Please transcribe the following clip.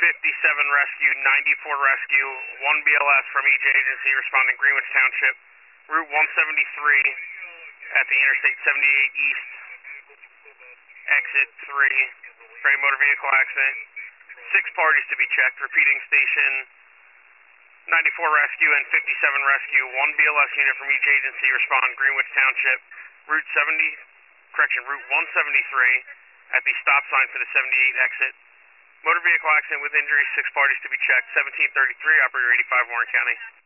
Rescue, 94 Rescue, 1 BLS from each agency responding Greenwich Township, Route 173 at the Interstate 78 East, exit 3, for a motor vehicle accident. 6 parties to be checked. Repeating, station 94 Rescue and 57 Rescue, 1 BLS unit from each agency respond Greenwich Township, Route 173 at the stop sign for the 78 exit. Motor vehicle accident with injuries, 6 parties to be checked. 1733, operator 85, Warren County.